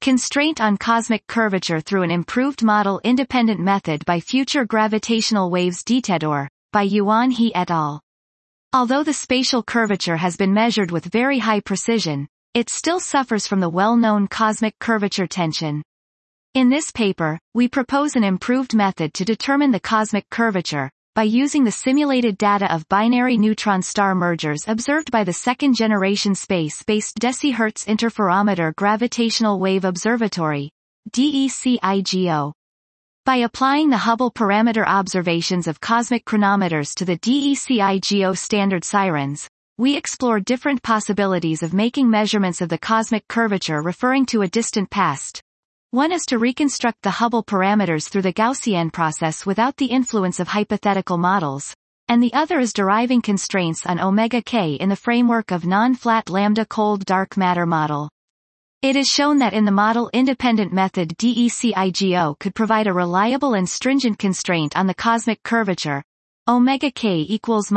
Constraint on cosmic curvature through an improved model-independent method by future gravitational waves dTEDOR, by Yuan He et al. Although the spatial curvature has been measured with very high precision, it still suffers from the well-known cosmic curvature tension. In this paper, we propose an improved method to determine the cosmic curvature, by using the simulated data of binary neutron star mergers observed by the second-generation space-based Decihertz Interferometer Gravitational Wave Observatory, DECIGO. By applying the Hubble parameter observations of cosmic chronometers to the DECIGO standard sirens, we explore different possibilities of making measurements of the cosmic curvature referring to a distant past. One is to reconstruct the Hubble parameters through the Gaussian process without the influence of hypothetical models, and the other is deriving constraints on omega k in the framework of non-flat lambda cold dark matter model. It is shown that in the model-independent method DECIGO could provide a reliable and stringent constraint on the cosmic curvature, omega k equals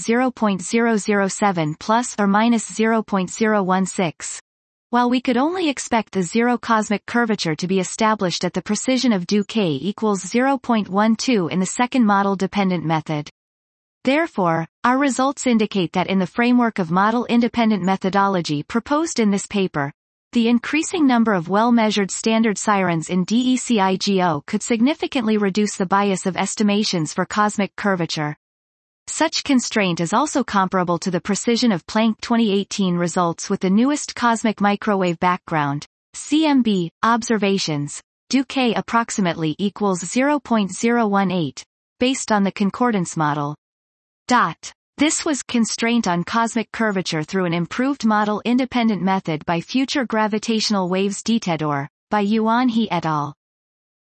-0.007 plus or -0.016. While we could only expect the zero cosmic curvature to be established at the precision of do k equals 0.12 in the second model-dependent method. Therefore, our results indicate that in the framework of model-independent methodology proposed in this paper, the increasing number of well-measured standard sirens in DECIGO could significantly reduce the bias of estimations for cosmic curvature. Such constraint is also comparable to the precision of Planck 2018 results with the newest cosmic microwave background, CMB, observations, do k approximately equals 0.018, based on the concordance model. This was Constraint on Cosmic Curvature through an Improved Model-Independent Method by Future Gravitational Waves dTEDOR, by Yuan He et al.